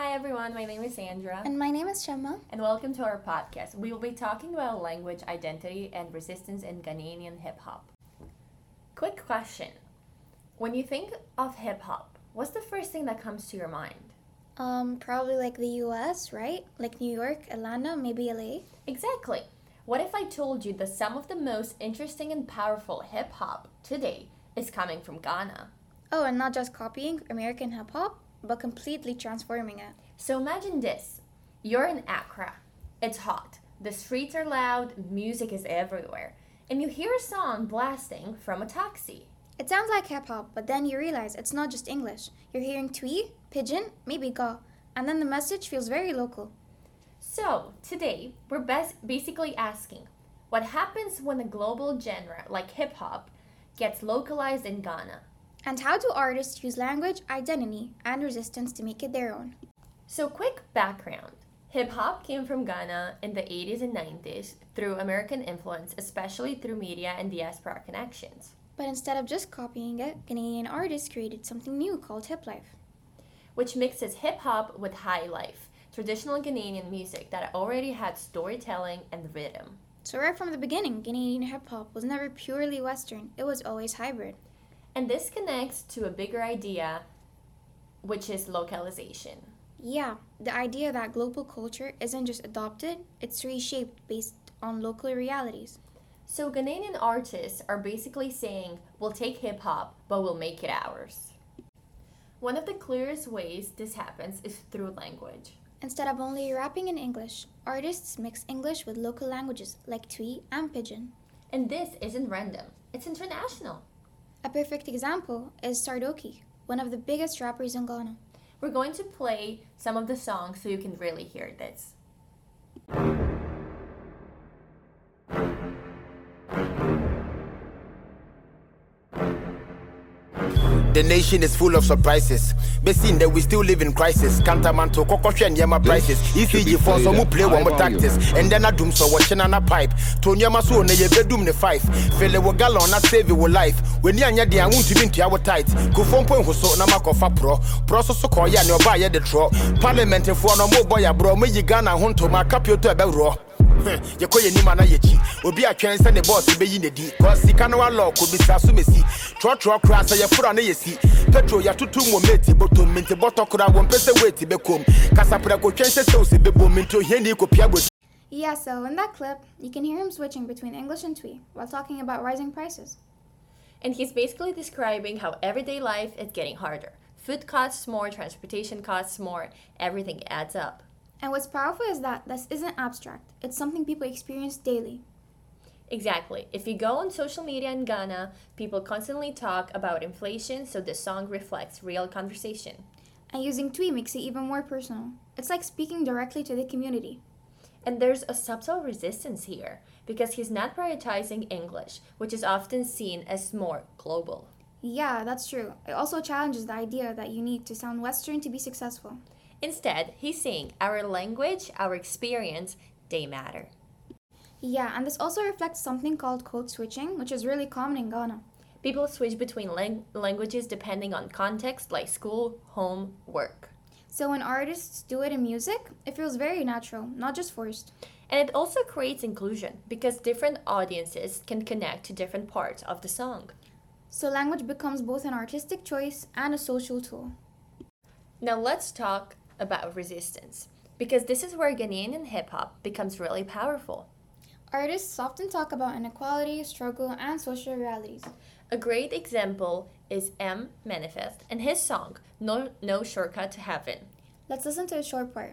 Hi everyone, my name is Sandra. And my name is Shema. And welcome to our podcast. We will be talking about language, identity, and resistance in Ghanaian hip hop. Quick question. When you think of hip hop, what's the first thing that comes to your mind? Probably like the US, right? Like New York, Atlanta, maybe LA. Exactly. What if I told you that some of the most interesting and powerful hip hop today is coming from Ghana? Oh, and not just copying American hip hop, but completely transforming it. So imagine this. You're in Accra. It's hot. The streets are loud, music is everywhere. And you hear a song blasting from a taxi. It sounds like hip hop, but then you realize it's not just English. You're hearing Twi, Pidgin, maybe Ga, and then the message feels very local. So, today, we're basically asking, what happens when a global genre like hip hop gets localized in Ghana? And how do artists use language, identity, and resistance to make it their own? So, quick background. Hip hop came from Ghana in the 80s and 90s through American influence, especially through media and diaspora connections. But instead of just copying it, Ghanaian artists created something new called hip life, which mixes hip hop with high life, traditional Ghanaian music that already had storytelling and rhythm. So right from the beginning, Ghanaian hip hop was never purely Western, it was always hybrid. And this connects to a bigger idea, which is localization. Yeah, the idea that global culture isn't just adopted, it's reshaped based on local realities. So Ghanaian artists are basically saying, we'll take hip hop, but we'll make it ours. One of the clearest ways this happens is through language. Instead of only rapping in English, artists mix English with local languages like Twi and Pidgin. And this isn't random, it's international. A perfect example is Sardoki, one of the biggest rappers in Ghana. We're going to play some of the songs so you can really hear this. The nation is full of surprises. Be seen that we still live in crisis. Cantamanto, Kokoshen, Yama prices. ECG for some who play one more tactics. And then I doom so watching on a pipe. Tonyama so ne bedroom the five. Fele wo gallon not save your life. When you anya dia won't even to our tight. Go phone point who so namakofa pro. So call ya no buy the draw. Parliament for no more boy bro. Me you Ghana hunto my capio to a raw. You call your name and Obi a chance and the boss be in the D. Cause the canal law could be Sasumesi. Trot crass, I put on a see. Petro, ya 2 more meti, but to mint a bottle could have 1 person wait to become. Casapraco chances so see be boom into Henry Copiabo. Yeah, so in that clip, you can hear him switching between English and Twi while talking about rising prices. And he's basically describing how everyday life is getting harder. Food costs more, transportation costs more, everything adds up. And what's powerful is that this isn't abstract. It's something people experience daily. Exactly. If you go on social media in Ghana, people constantly talk about inflation, so the song reflects real conversation. And using Twi makes it even more personal. It's like speaking directly to the community. And there's a subtle resistance here, because he's not prioritizing English, which is often seen as more global. Yeah, that's true. It also challenges the idea that you need to sound Western to be successful. Instead, he's saying our language, our experience, they matter. Yeah, and this also reflects something called code switching, which is really common in Ghana. People switch between languages depending on context, like school, home, work. So when artists do it in music, it feels very natural, not just forced. And it also creates inclusion, because different audiences can connect to different parts of the song. So language becomes both an artistic choice and a social tool. Now let's talk about resistance, because this is where Ghanaian hip-hop becomes really powerful. Artists often talk about inequality, struggle, and social realities. A great example is M. Manifest and his song, No Shortcut to Heaven. Let's listen to a short part.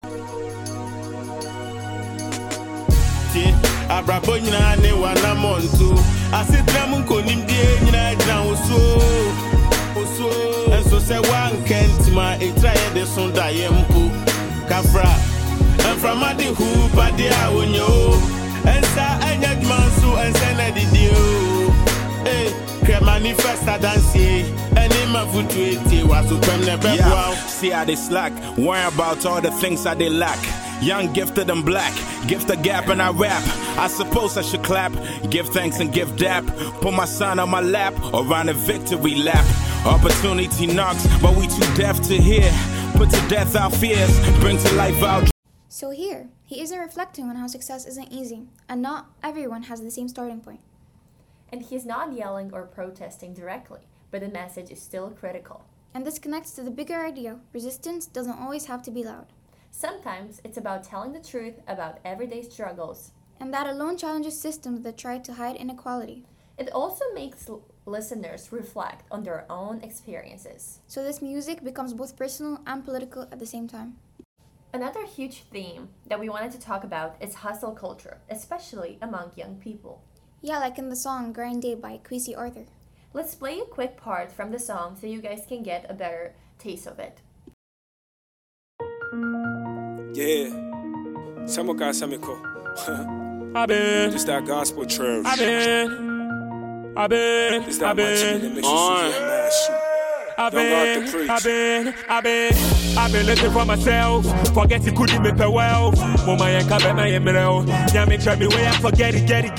And so say one can't my try the son diempo Kafra and from the hoop at the awonyo and sa anyad mansu and senadi dio eh manifest dance and in my foot was to come never see how they slack worry about all the things that they lack. Young, gifted, and black. Gift the gap and I rap. I suppose I should clap. Give thanks and give dap. Put my son on my lap or run a victory lap. Opportunity knocks, but we too deaf to hear. put to death our fears, bring to life our So here, he isn't reflecting on how success isn't easy, and not everyone has the same starting point. And he's not yelling or protesting directly, but the message is still critical. And this connects to the bigger idea: resistance doesn't always have to be loud. Sometimes it's about telling the truth about everyday struggles. And that alone challenges systems that try to hide inequality. It also makes listeners reflect on their own experiences. So this music becomes both personal and political at the same time. Another huge theme that we wanted to talk about is hustle culture, especially among young people. Yeah, like in the song Grind Day by Kwesi Arthur. Let's play a quick part from the song so you guys can get a better taste of it. Yeah, Samuka Samiko. Just that gospel church. It's that much in the mix. I've been looking for myself. Forget it, couldn't make a wealth. Mama and Cabana Emerald. Yammy try me way I forget it. Get it.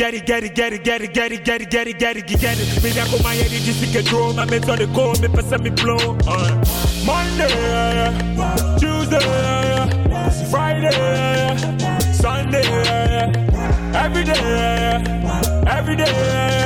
Me Nako my head is just a draw. My mates on the go, me pass me blow. Monday, Tuesday, Friday, Sunday, every day,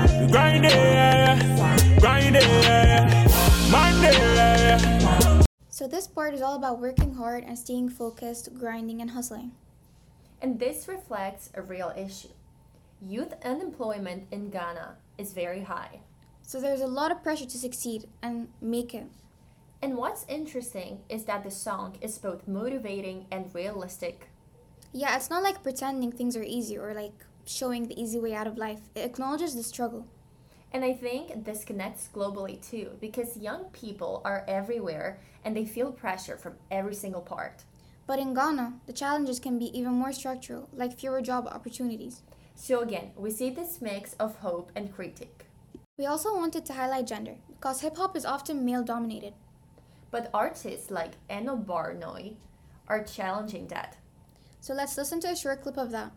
grinding. Monday. So this part is all about working hard and staying focused, grinding and hustling. And this reflects a real issue. Youth unemployment in Ghana is very high. So there's a lot of pressure to succeed and make it. And what's interesting is that the song is both motivating and realistic. Yeah, it's not like pretending things are easy or like showing the easy way out of life. It acknowledges the struggle. And I think this connects globally too, because young people are everywhere and they feel pressure from every single part. But in Ghana, the challenges can be even more structural, like fewer job opportunities. So again, we see this mix of hope and critique. We also wanted to highlight gender, because hip-hop is often male-dominated. But artists like Eno Barnoi are challenging that. So let's listen to a short clip of that.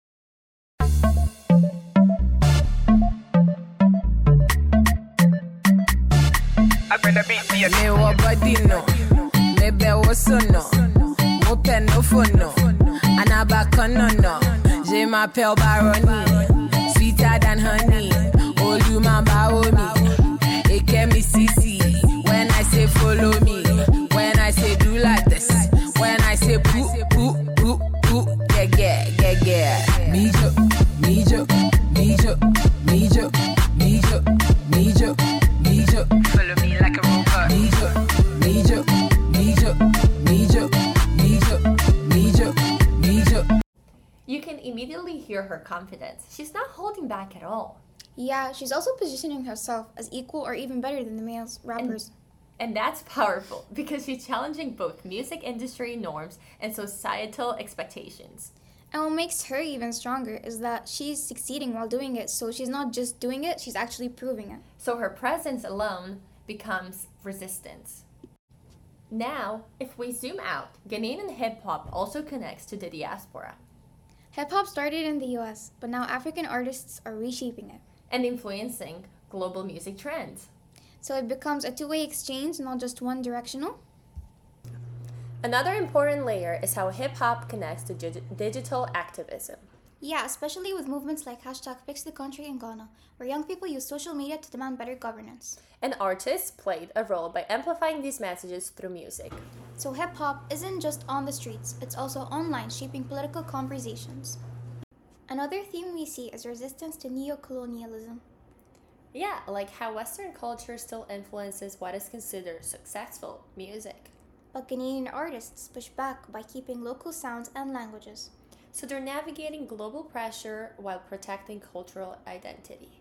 Me wa body no, me be woso no, mo pen no phone no, anabaka no. Je m'appelle Baroni, sweeter than honey. Oluma baomi, eke mi sisi. When I say follow me, when I say do like this, when I say poo, yeah. Mijo. Follow me like a robot. Mijo. You can immediately hear her confidence. She's not holding back at all. Yeah, she's also positioning herself as equal or even better than the males rappers. And that's powerful because she's challenging both music industry norms and societal expectations. And what makes her even stronger is that she's succeeding while doing it, so she's not just doing it, she's actually proving it. So her presence alone becomes resistance. Now, if we zoom out, Ghanaian hip-hop also connects to the diaspora. Hip-hop started in the US, but now African artists are reshaping it. And influencing global music trends. So it becomes a two-way exchange, not just one-directional. Another important layer is how hip-hop connects to digital activism. Yeah, especially with movements like #FixTheCountry in Ghana, where young people use social media to demand better governance. And artists played a role by amplifying these messages through music. So hip-hop isn't just on the streets, it's also online, shaping political conversations. Another theme we see is resistance to neo-colonialism. Yeah, like how Western culture still influences what is considered successful music. But Ghanaian artists push back by keeping local sounds and languages. So they're navigating global pressure while protecting cultural identity.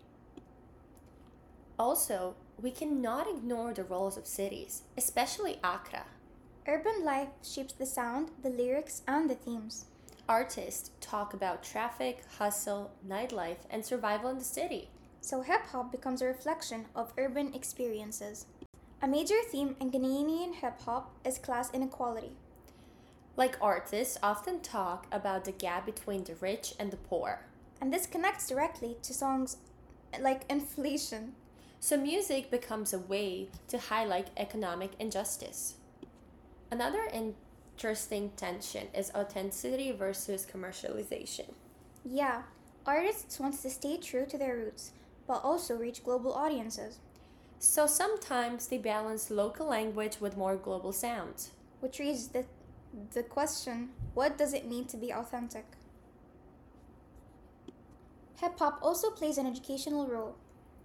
Also, we cannot ignore the roles of cities, especially Accra. Urban life shapes the sound, the lyrics, and the themes. Artists talk about traffic, hustle, nightlife, and survival in the city. So hip-hop becomes a reflection of urban experiences. A major theme in Ghanaian hip-hop is class inequality. Like artists often talk about the gap between the rich and the poor. And this connects directly to songs like inflation. So music becomes a way to highlight economic injustice. Another interesting tension is authenticity versus commercialization. Yeah, artists want to stay true to their roots, but also reach global audiences, So sometimes they balance local language with more global sounds. which raises the question, what does it mean to be authentic? Hip hop also plays an educational role.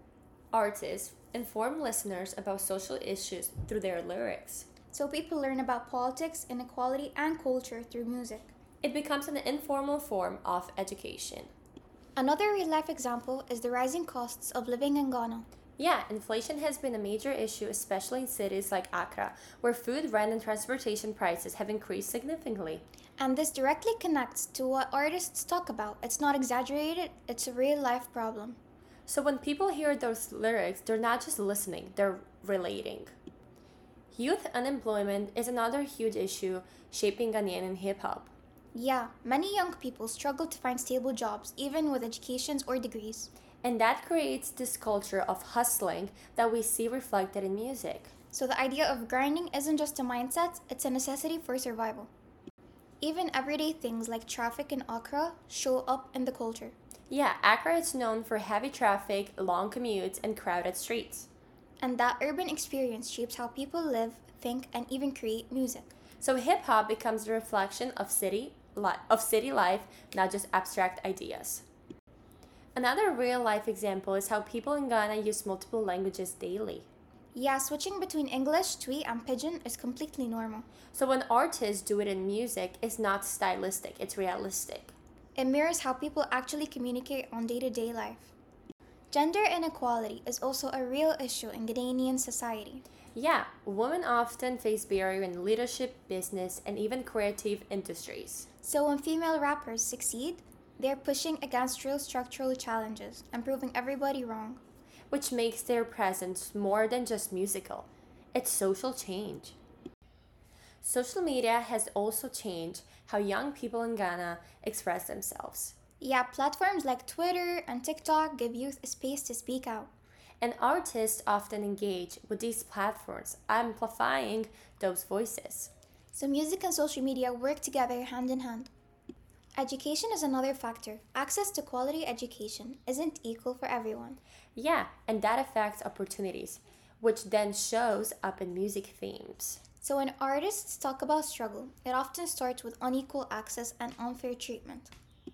Artists inform listeners about social issues through their lyrics. So people learn about politics, inequality, and culture through music. It becomes an informal form of education. Another real life example is the rising costs of living in Ghana. Yeah, inflation has been a major issue, especially in cities like Accra, where food, rent, and transportation prices have increased significantly. And this directly connects to what artists talk about. It's not exaggerated, it's a real life problem. So when people hear those lyrics, they're not just listening, they're relating. Youth unemployment is another huge issue shaping Ghanaian hip hop. Yeah, many young people struggle to find stable jobs, even with educations or degrees. And that creates this culture of hustling that we see reflected in music. So the idea of grinding isn't just a mindset, it's a necessity for survival. Even everyday things like traffic in Accra show up in the culture. Yeah, Accra is known for heavy traffic, long commutes, and crowded streets. And that urban experience shapes how people live, think, and even create music. So hip hop becomes a reflection of city life, not just abstract ideas. Another real life example is how people in Ghana use multiple languages daily. Yeah, switching between English, Twi, and Pidgin is completely normal. So when artists do it in music, it's not stylistic, it's realistic. It mirrors how people actually communicate on day-to-day life. Gender inequality is also a real issue in Ghanaian society. Yeah, women often face barrier in leadership, business, and even creative industries. So when female rappers succeed, they're pushing against real structural challenges and proving everybody wrong. Which makes their presence more than just musical. It's social change. Social media has also changed how young people in Ghana express themselves. Yeah, platforms like Twitter and TikTok give youth a space to speak out. And artists often engage with these platforms, amplifying those voices. So music and social media work together hand in hand. Education is another factor. Access to quality education isn't equal for everyone. Yeah, and that affects opportunities, which then shows up in music themes. So when artists talk about struggle, it often starts with unequal access and unfair treatment.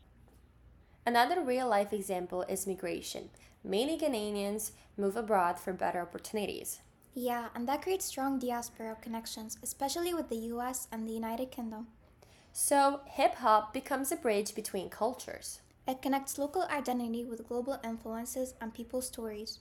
Another real life example is migration. Many Ghanaians move abroad for better opportunities. Yeah, and that creates strong diaspora connections, especially with the US and the United Kingdom. So, hip hop becomes a bridge between cultures. It connects local identity with global influences and people's stories.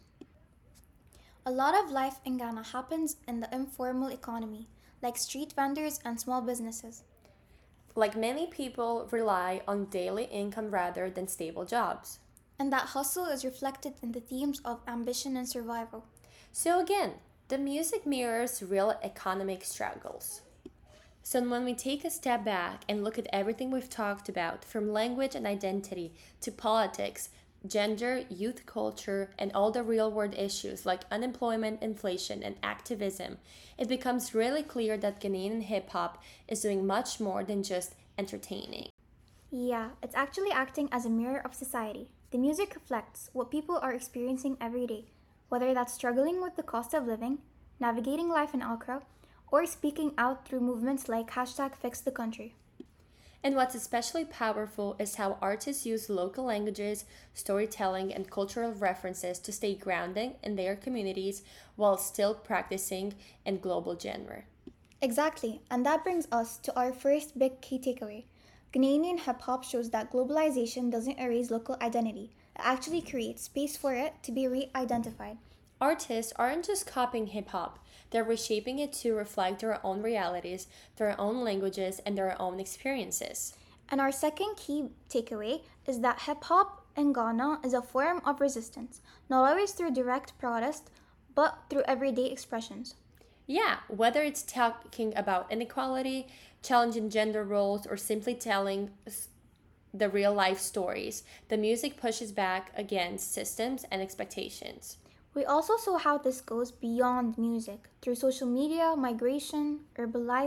A lot of life in Ghana happens in the informal economy, like street vendors and small businesses. Like many people rely on daily income rather than stable jobs. And that hustle is reflected in the themes of ambition and survival. So again, the music mirrors real economic struggles. So when we take a step back and look at everything we've talked about, from language and identity to politics, gender, youth culture, and all the real world issues like unemployment, inflation, and activism, it becomes really clear that Ghanaian hip hop is doing much more than just entertaining. Yeah, it's actually acting as a mirror of society. The music reflects what people are experiencing every day, whether that's struggling with the cost of living, navigating life in Accra, or speaking out through movements like #FixTheCountry. And what's especially powerful is how artists use local languages, storytelling, and cultural references to stay grounded in their communities while still practicing in global genre. Exactly, and that brings us to our first big key takeaway. Ghanaian hip hop shows that globalization doesn't erase local identity, it actually creates space for it to be re identified. Artists aren't just copying hip hop, they're reshaping it to reflect their own realities, their own languages, and their own experiences. And our second key takeaway is that hip hop in Ghana is a form of resistance, not always through direct protest, but through everyday expressions. Yeah, whether it's talking about inequality, challenging gender roles, or simply telling the real life stories, the music pushes back against systems and expectations. We also saw how this goes beyond music, through social media, migration, urban life,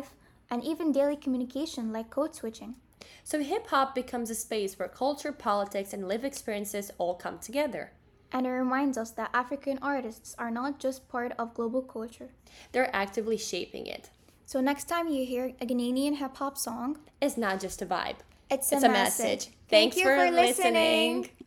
and even daily communication like code switching. So hip hop becomes a space where culture, politics, and lived experiences all come together. And it reminds us that African artists are not just part of global culture. They're actively shaping it. So next time you hear a Ghanaian hip hop song, It's not just a vibe. it's It's a message. Thanks for listening.